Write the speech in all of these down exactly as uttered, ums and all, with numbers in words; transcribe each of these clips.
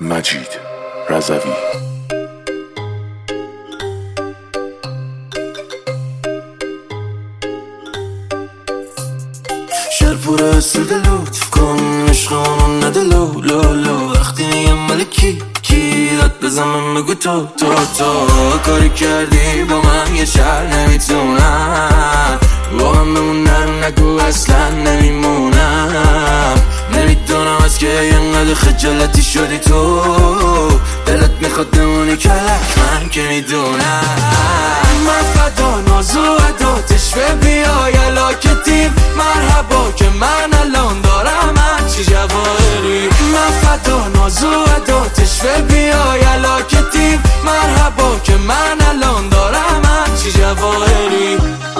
مجید رضوی. شهر پر اسود لطف کن عشقانو نده لو لو لو. وقتی میگم مال کی کی داد بزنم بگو تو تو تو. کاری کردی با من یه شهر نمیتونم با من بمونم، نگو اصلا نمیمونم. نمیدونم از که اینقدر خجالتی شدی تو، دلت میخواد بمونی کلک، من که میدونم. من فدا ناز و عداتش به بیای علاکتیم مرحبا که من الان دارم هرچی جواهری. من فدا ناز و عداتش به بیای علاکتیم مرحبا که من الان دارم هرچی جواهری.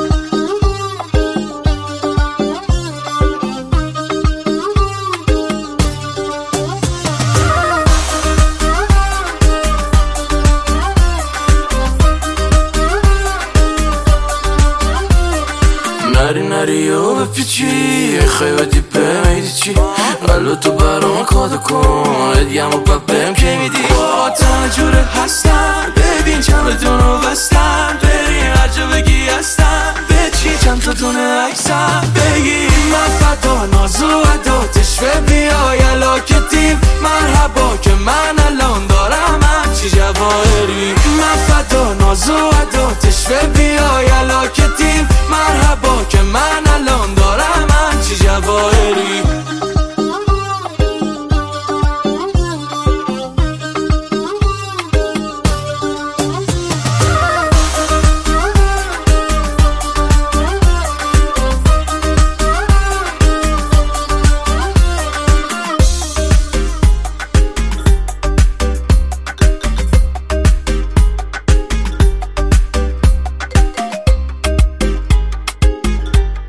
نری نری و بپیچی خیلی بمیدی چی قلب تو برام کادا کن ادیم و ببیم که میدی. با تنه جوره هستم ببین چند بدونو بستم بریم هر جا بگی هستم به چی چند تا دونه عکسم بگی. من فدا ناز و عداتش به بیای علاکتیم مرحبا که من الان دارم هرچی جواهری. من فدا ناز و عداتش به بیای علاکتیم مرحبا که من الان دارم هرچی جواهری.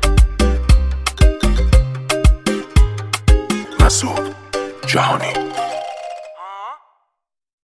مسعود جهانی.